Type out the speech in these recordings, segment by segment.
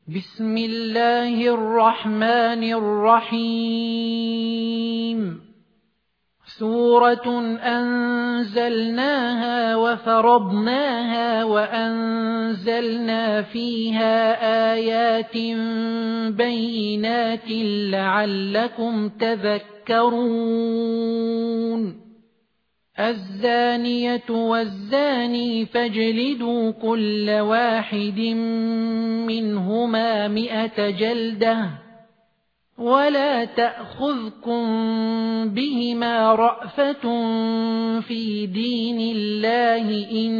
بسم الله الرحمن الرحيم. سورة أنزلناها وفرضناها وأنزلنا فيها آيات بينات لعلكم تذكرون. الزانية والزاني فاجلدوا كل واحد منهما 100 جلدة ولا تأخذكم بهما رأفة في دين الله إن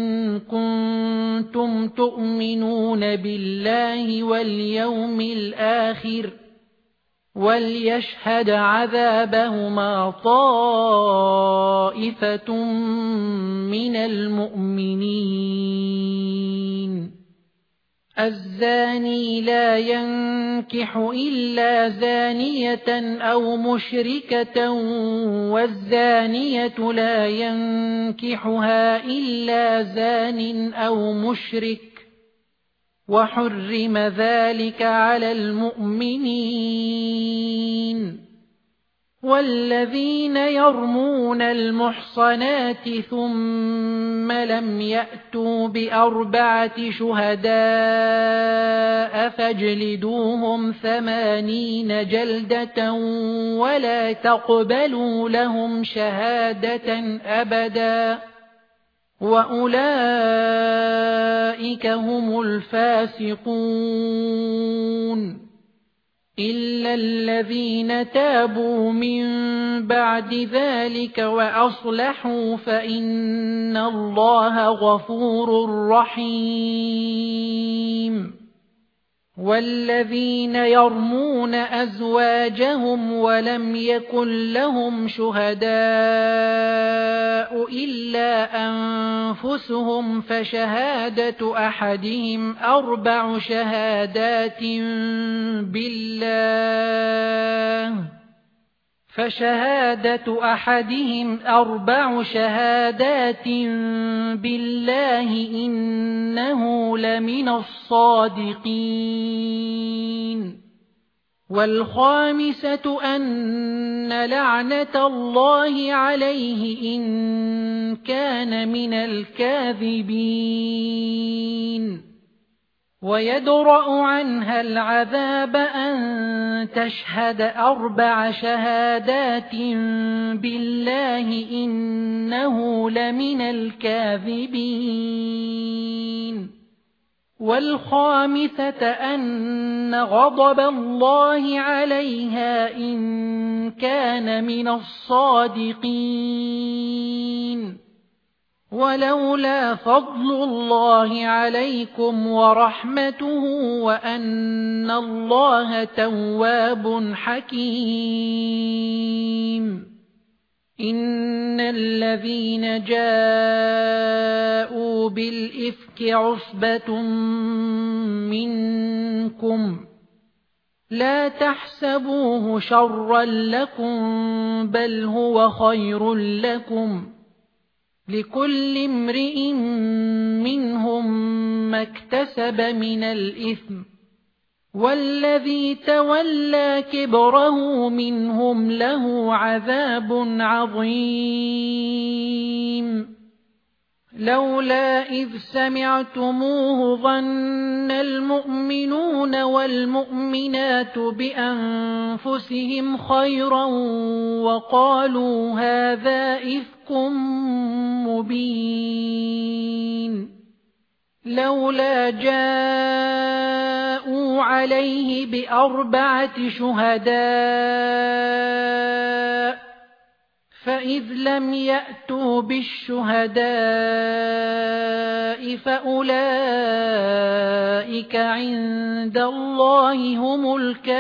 كنتم تؤمنون بالله واليوم الآخر وليشهد عذابهما طائفة من المؤمنين. الزاني لا ينكح إلا زانية أو مشركة والزانية لا ينكحها إلا زان أو مشرك وحرم ذلك على المؤمنين. والذين يرمون المحصنات ثم لم يأتوا ب4 شهداء فاجلدوهم 80 جلدة ولا تقبلوا لهم شهادة أبدا وأولئك هم الفاسقون. إلا الذين تابوا من بعد ذلك وأصلحوا فإن الله غفور رحيم. والذين يرمون أزواجهم ولم يكن لهم شهداء إلا أنفسهم فشهادة أحدهم 4 شهادات بالله إنه لمن الصادقين. والخامسة أن لعنة الله عليه إن كان من الكاذبين. ويدرأ عنها العذاب أن تشهد 4 شهادات بالله إنه لمن الكاذبين. والخامسة أن غضب الله عليها إن كان من الصادقين. ولولا فضل الله عليكم ورحمته وأن الله تواب حكيم. إن الذين جاءوا بالإفك عصبة منكم لا تحسبوه شرا لكم بل هو خير لكم لكل امرئ منهم ما اكتسب من الإثم والذي تولى كبره منهم له عذاب عظيم. لولا إذ سمعتموه ظن المؤمنون والمؤمنات بأنفسهم خيرا وقالوا هذا إفك مبين. لولا جاءوا عليه ب4 شهداء فإذ لم يأتوا بالشهداء فأولئك عند الله هم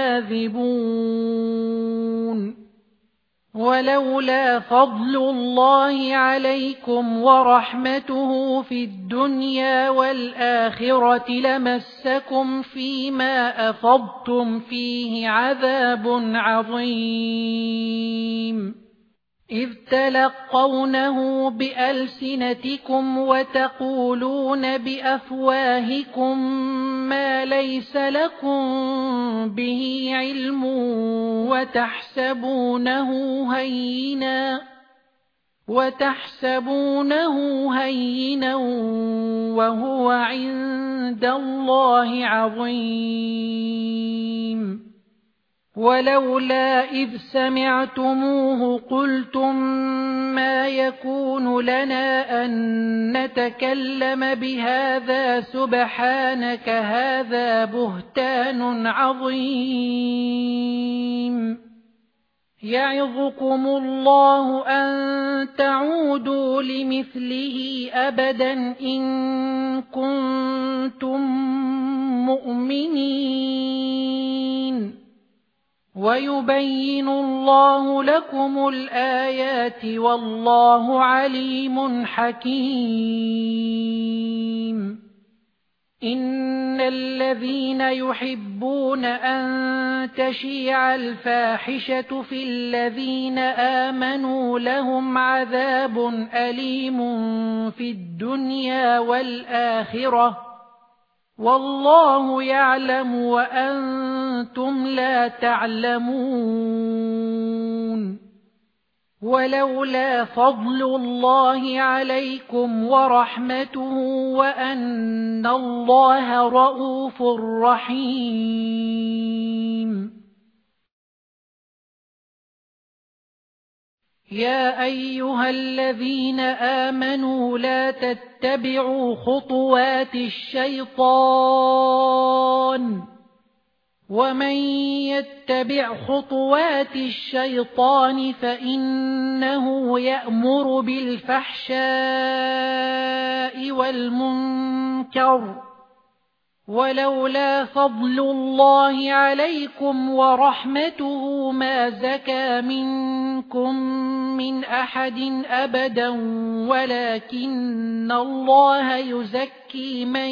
الكاذبون. ولولا فضل الله عليكم ورحمته في الدنيا والآخرة لمسكم فيما أفضتم فيه عذاب عظيم. إذ تلقونه بألسنتكم وتقولون بأفواهكم ما ليس لكم به علم وتحسبونه هينا وهو عند الله عظيم. ولولا إذ سمعتموه قلتم ما يكون لنا أن نتكلم بهذا سبحانك هذا بهتان عظيم. يعظكم الله أن تعودوا لمثله أبدا إن كنتم مؤمنين. ويبين الله لكم الآيات والله عليم حكيم. إن الذين يحبون أن تشيع الفاحشة في الذين آمنوا لهم عذاب أليم في الدنيا والآخرة والله يعلم وأنتم لا تعلمون. ولولا فضل الله عليكم ورحمته وأن الله رؤوف رحيم. يا أيها الذين آمنوا لا تتبعوا خطوات الشيطان ومن يتبع خطوات الشيطان فإنه يأمر بالفحشاء والمنكر. ولولا فضل الله عليكم ورحمته ما زكى منكم من أحد أبدا ولكن الله يزكي من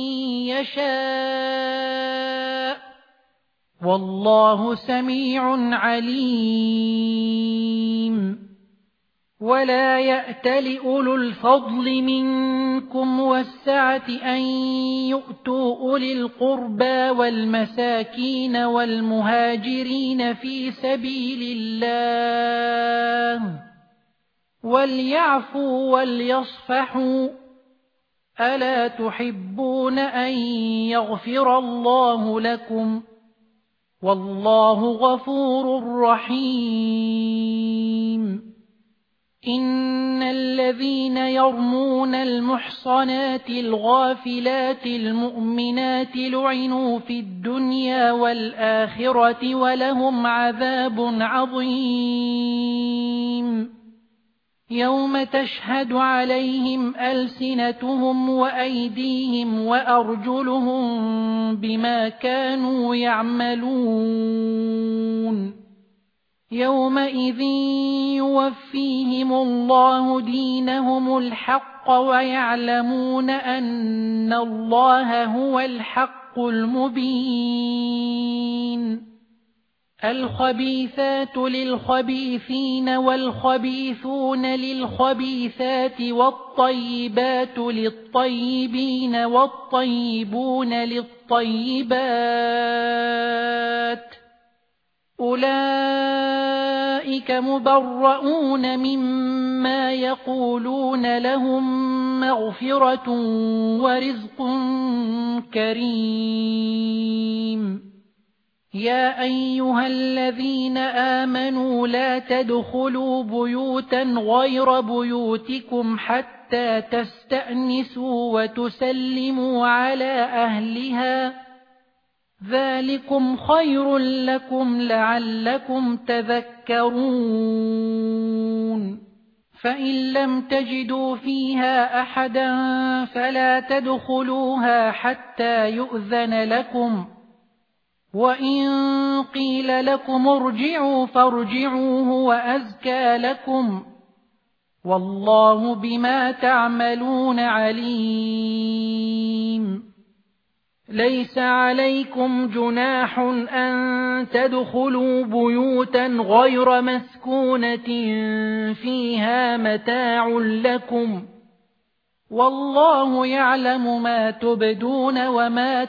يشاء والله سميع عليم. ولا يأتل أولو الفضل منكم والسعة أن يؤتوا أولي القربى والمساكين والمهاجرين في سبيل الله وليعفوا وليصفحوا ألا تحبون أن يغفر الله لكم والله غفور رحيم. إن الذين يرمون المحصنات الغافلات المؤمنات لعنوا في الدنيا والآخرة ولهم عذاب عظيم. يوم تشهد عليهم ألسنتهم وأيديهم وأرجلهم بما كانوا يعملون. يومئذ يوفيهم الله دينهم الحق ويعلمون أن الله هو الحق المبين. الخبيثات للخبيثين والخبيثون للخبيثات والطيبات للطيبين والطيبون للطيبات أولئك مبرؤون مما يقولون لهم مغفرة ورزق كريم. يا أيها الذين آمنوا لا تدخلوا بيوتا غير بيوتكم حتى تستأنسوا وتسلموا على أهلها ذلكم خير لكم لعلكم تذكرون. فإن لم تجدوا فيها أحدا فلا تدخلوها حتى يؤذن لكم وإن قيل لكم ارجعوا فارجعوا هو أزكى لكم والله بما تعملون عليم. ليس عليكم جناح أن تدخلوا بيوتا غير مسكونة فيها متاع لكم والله يعلم ما تبدون وما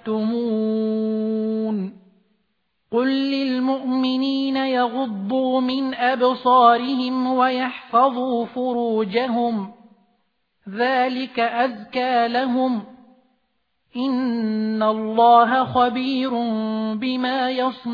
تكتمون قل للمؤمنين يغضوا من أبصارهم ويحفظوا فروجهم ذلك أزكى لهم إن الله خبير بما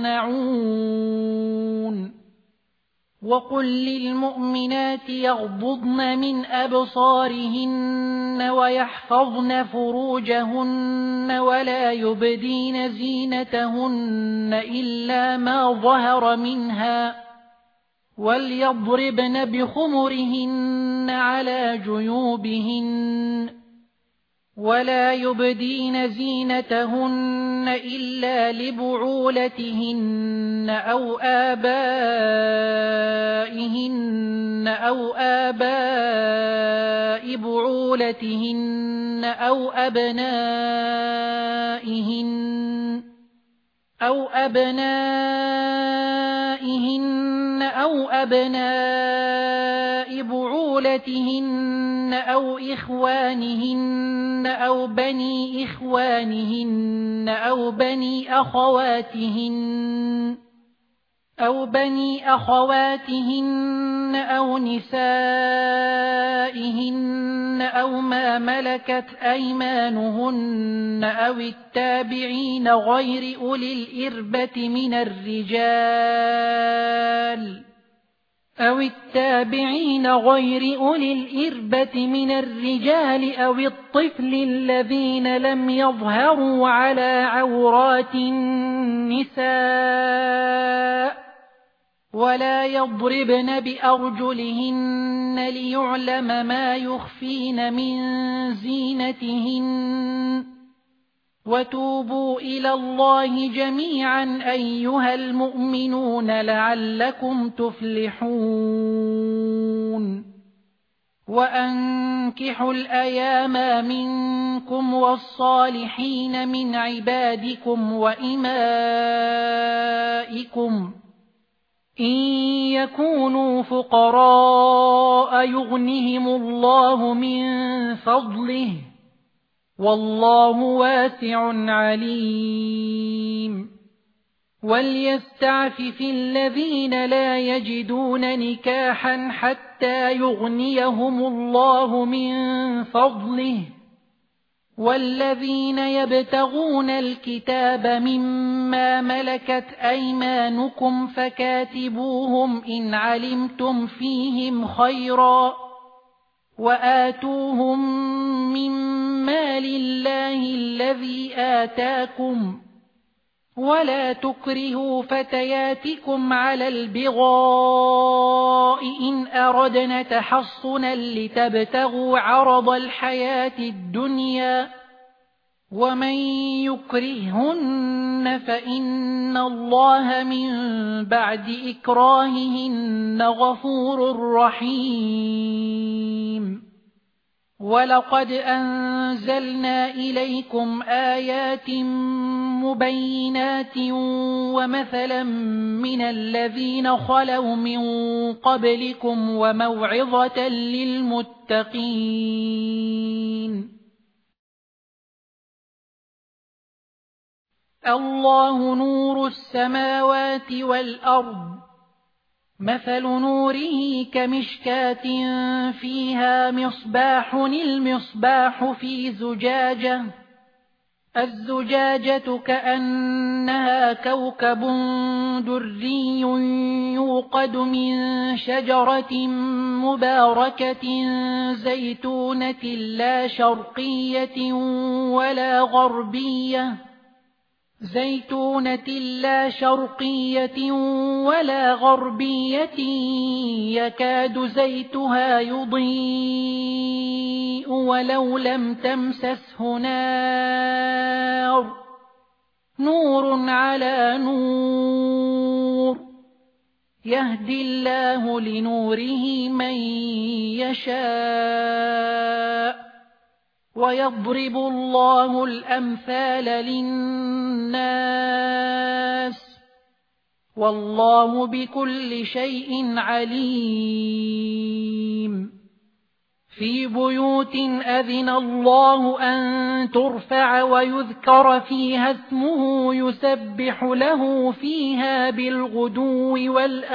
يصنعون وقل للمؤمنات يغضضن من أبصارهن ويحفظن فروجهن ولا يبدين زينتهن إلا ما ظهر منها وليضربن بخمرهن على جيوبهن ولا يبدين زينتهن إلا لبعولتهن أو آباء بعولتهن أو أبنائهن بعولتهن أو إخوانهن أو بني إخوانهن أو بني أخواتهن أو نسائهن أو ما ملكت أيمانهن أو التابعين غير أولي الإربة من الرجال أو الطفل الذين لم يظهروا على عورات النساء ولا يضربن بأرجلهن ليعلم ما يخفين من زينتهن وتوبوا إلى الله جميعا أيها المؤمنون لعلكم تفلحون وأنكحوا الأيام منكم والصالحين من عبادكم وإمائكم إن يكونوا فقراء يغنهم الله من فضله والله واسع عليم وليستعفف الذين لا يجدون نكاحا حتى يغنيهم الله من فضله والذين يبتغون الكتاب مما ملكت أيمانكم فكاتبوهم إن علمتم فيهم خيرا وآتوهم من مال الله الذي آتاكم ولا تكرهوا فتياتكم على البغاء إن أردن تحصنا لتبتغوا عرض الحياة الدنيا ومن يكرهن فإن الله من بعد إكراههن غفور رحيم ولقد أنزلنا إليكم آيات مبينات ومثلا من الذين خلوا من قبلكم وموعظة للمتقين الله نور السماوات والأرض مثل نوره كمشكاة فيها مصباح المصباح في زجاجة الزجاجة كأنها كوكب دري يوقد من شجرة مباركة زيتونة لا شرقية ولا غربية يكاد زيتها يضيء ولو لم تمسسه نار نور على نور يهدي الله لنوره من يشاء ويضرب الله الأمثال للناس والله بكل شيء عليم في بيوت أذن الله أن ترفع ويذكر فيها اسمه يسبح له فيها بالغدو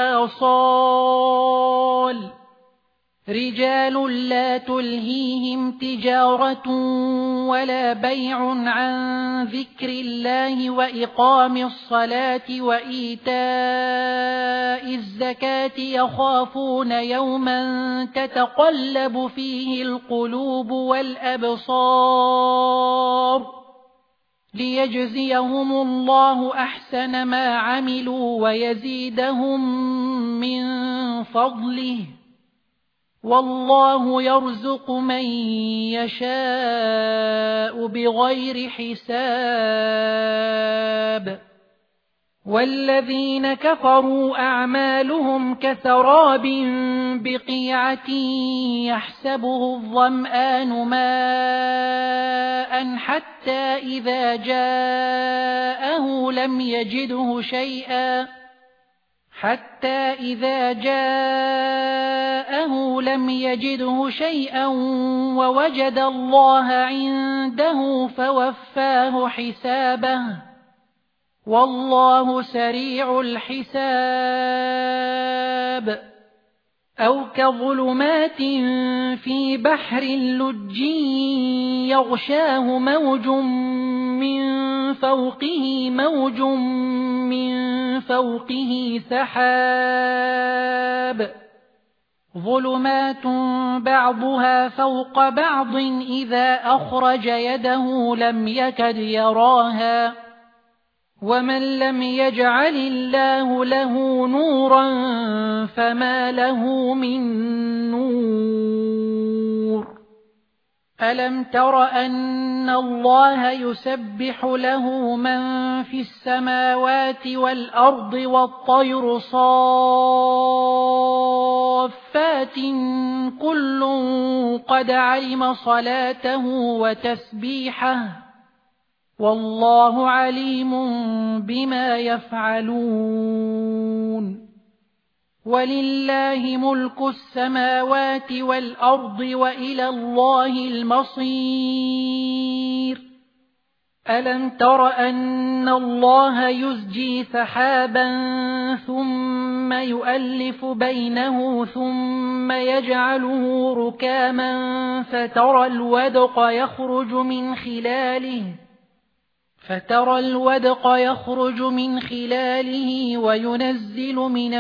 والآصال رجال لا تلهيهم تجارة ولا بيع عن ذكر الله وإقام الصلاة وإيتاء الزكاة يخافون يوما تتقلب فيه القلوب والأبصار ليجزيهم الله أحسن ما عملوا ويزيدهم من فضله والله يرزق من يشاء بغير حساب والذين كفروا أعمالهم كسراب بقيعة يحسبه الظمآن ماء حتى إذا جاءه لم يجده شيئا ووجد الله عنده فوفاه حسابه والله سريع الحساب أو كظلمات في بحر لج يغشاه موج من فوقه سحاب ظلمات بعضها فوق بعض إذا أخرج يده لم يكد يراها ومن لم يجعل الله له نورا فما له من نور ألم تر أن الله يسبح له من في السماوات والأرض والطير صافات كل قد علم صلاته وتسبيحه والله عليم بما يفعلون ولله ملك السماوات والأرض وإلى الله المصير ألم تر أن الله يزجي سحابا ثم يؤلف بينه ثم يجعله ركاما فترى الودق يخرج من خلاله وينزل من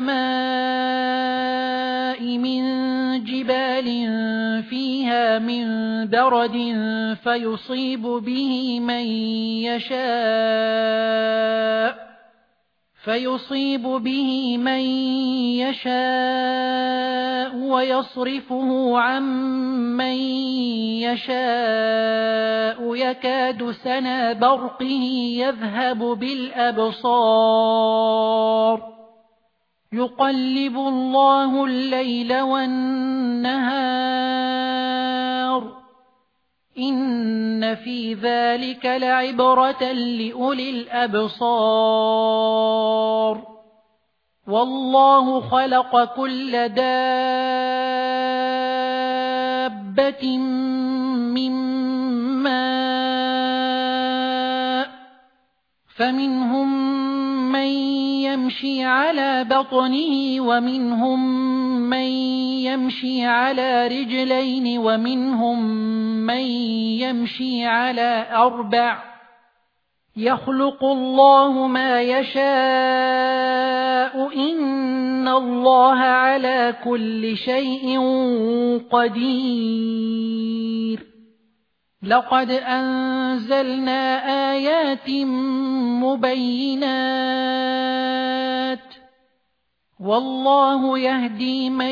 السماء من جبال فيها من برد فيصيب به من يشاء ويصرفه عن من يشاء يكاد سنا برقه يذهب بالأبصار يقلب الله الليل والنهار إن في ذلك لعبرة لأولي الأبصار والله خلق كل دابة من ماء فمنهم من يمشي على بطنه ومنهم من يمشي على رجلين ومنهم من يمشي على 4 يخلق الله ما يشاء إن الله على كل شيء قدير لقد أنزلنا آيات مبينات والله يهدي من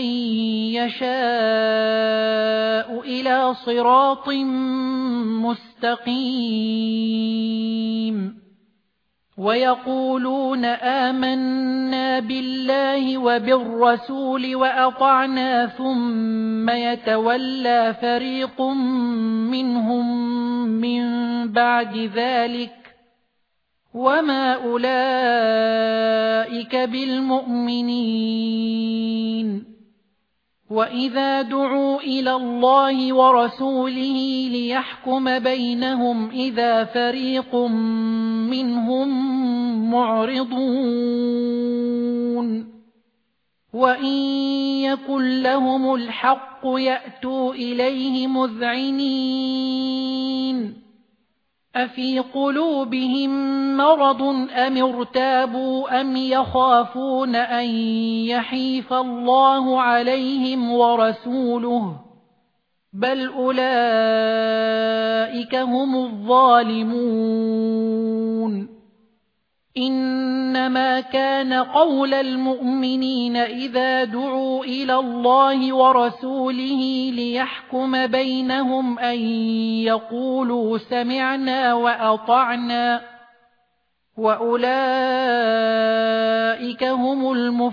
يشاء إلى صراط مستقيم ويقولون آمنا بالله وبالرسول وأطعنا ثم يتولى فريق منهم من بعد ذلك وما أولئك بالمؤمنين وإذا دعوا إلى الله ورسوله ليحكم بينهم إذا فريق منهم معرضون وإن يكن لهم الحق يأتوا إليه مذعنين أفي قلوبهم مرض أم ارتابوا أم يخافون أن يحيف الله عليهم ورسوله بل أولئك هم الظالمون إنما كان قول المؤمنين إذا دعوا إلى الله ورسوله ليحكم بينهم أن يقولوا سمعنا وأطعنا وأولئك هم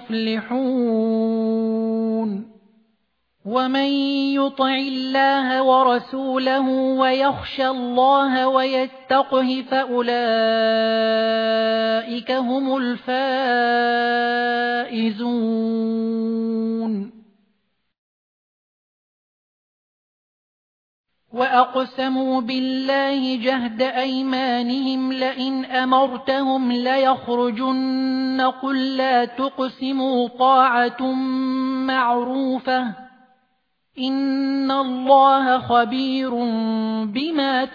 المفلحون ومن يطع الله ورسوله ويخشى الله ويتقه فأولئك هم الفائزون وأقسموا بالله جهد أيمانهم لئن أمرتهم ليخرجن قل لا تقسموا طاعة معروفة إن الله خبير بما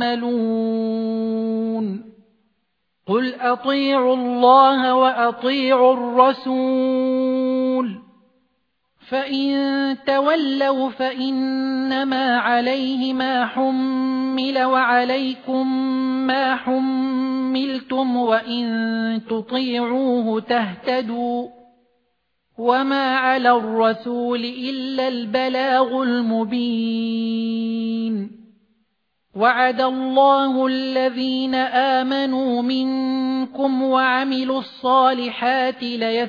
تعملون قل أطيعوا الله وأطيعوا الرسول فإن تولوا فإنما عليه ما حمل وعليكم ما حملتم وإن تطيعوه تهتدوا وما على الرسول إلا البلاغ المبين وعد الله الذين آمنوا منكم وعملوا الصالحات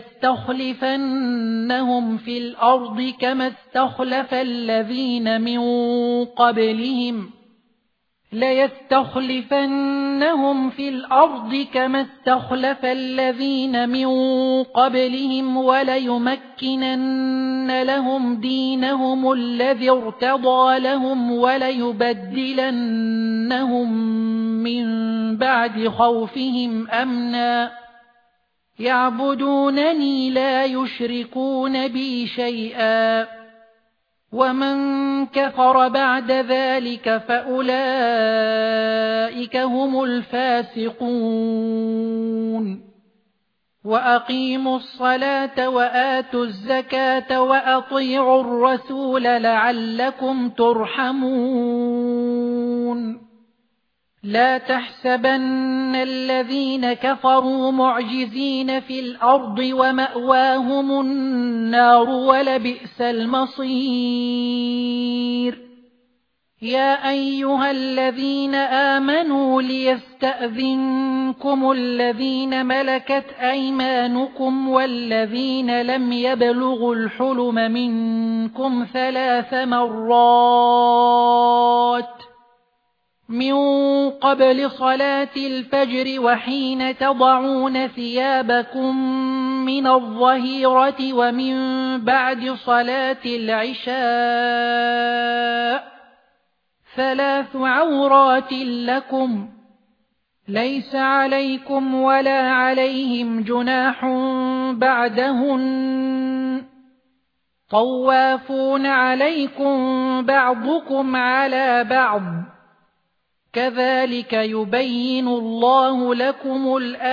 ليستخلفنهم في الأرض كما استخلف الذين من قبلهم وليمكنن لهم دينهم الذي ارتضى لهم وليبدلنهم من بعد خوفهم أمنا يعبدونني لا يشركون بي شيئا ومن كفر بعد ذلك فأولئك هم الفاسقون وأقيموا الصلاة وآتوا الزكاة وأطيعوا الرسول لعلكم ترحمون لا تحسبن الذين كفروا معجزين في الأرض ومأواهم النار ولبئس المصير يا أيها الذين آمنوا ليستأذنكم الذين ملكت أيمانكم والذين لم يبلغوا الحلم منكم 3 مرات من قبل صلاة الفجر وحين تضعون ثيابكم من الظهيرة ومن بعد صلاة العشاء 3 عورات لكم ليس عليكم ولا عليهم جناح بعدهن طوافون عليكم بعضكم على بعض كذلك يبين الله لكم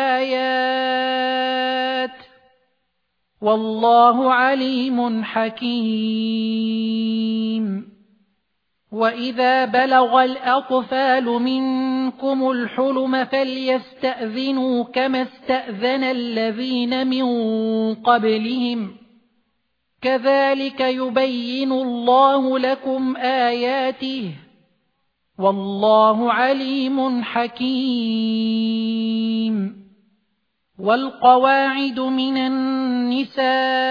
الآيات والله عليم حكيم وإذا بلغ الأطفال منكم الحلم فليستأذنوا كما استأذن الذين من قبلهم كذلك يبين الله لكم آياته والله عليم حكيم والقواعد من النساء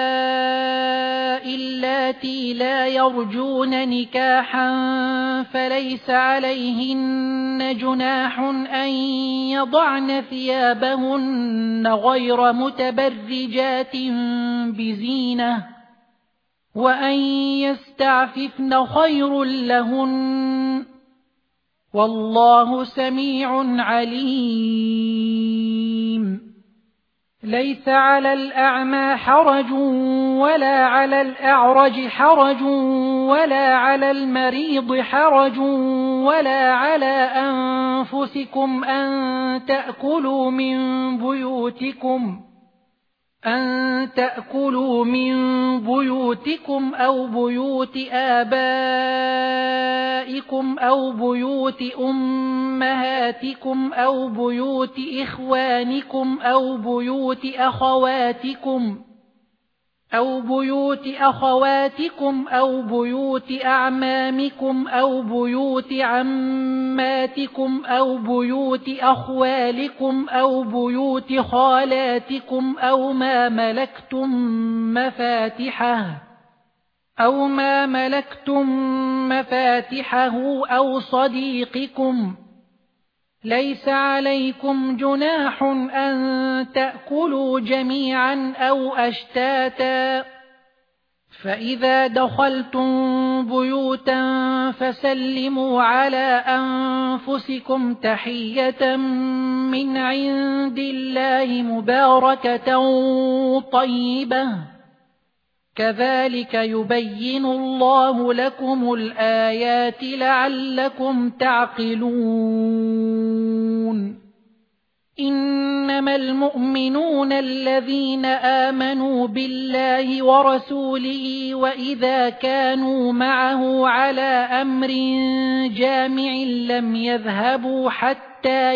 اللاتي لا يرجون نكاحا فليس عليهن جناح أن يضعن ثيابهن غير متبرجات بزينة وأن يستعففن خير لهن والله سميع عليم ليس على الأعمى حرج ولا على الأعرج حرج ولا على المريض حرج ولا على أنفسكم أن تأكلوا من بيوتكم أو بيوت آبائكم أو بيوت أمهاتكم أو بيوت إخوانكم أو بيوت أخواتكم أو بيوت أعمامكم أو بيوت عماتكم أو بيوت أخوالكم أو بيوت خالاتكم أو ما ملكتم مفاتحه أو صديقكم ليس عليكم جناح أن تأكلوا جميعا أو أشتاتا فإذا دخلتم بيوتا فسلموا على أنفسكم تحية من عند الله مباركة طيبة كذلك يبين الله لكم الآيات لعلكم تعقلون إنما المؤمنون الذين آمنوا بالله ورسوله وإذا كانوا معه على أمر جامع لم يذهبوا حتى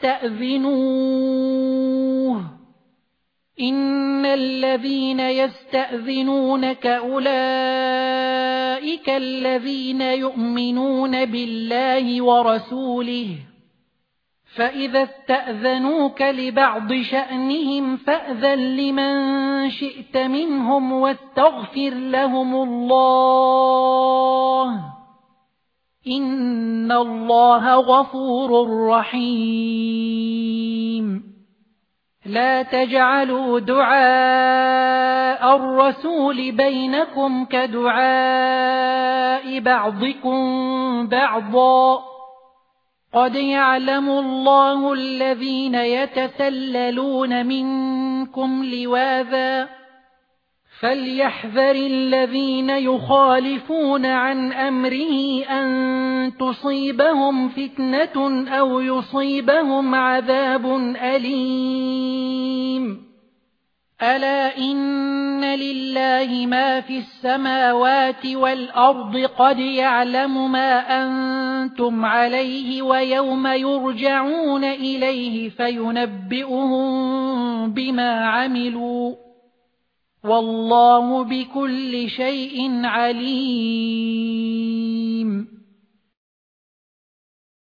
يستأذنوه إن الذين يستأذنونك أولئك الذين يؤمنون بالله ورسوله فإذا استأذنوك لبعض شأنهم فأذن لمن شئت منهم واستغفر لهم الله إن الله غفور رحيم لا تجعلوا دعاء الرسول بينكم كدعاء بعضكم بعضا قد يعلم الله الذين يتسللون منكم لواذا فليحذر الذين يخالفون عن أمره أن تصيبهم فتنة أو يصيبهم عذاب أليم ألا إن لله ما في السماوات والأرض قد يعلم ما أنتم عليه ويوم يرجعون إليه فينبئهم بما عملوا والله بكل شيء عليم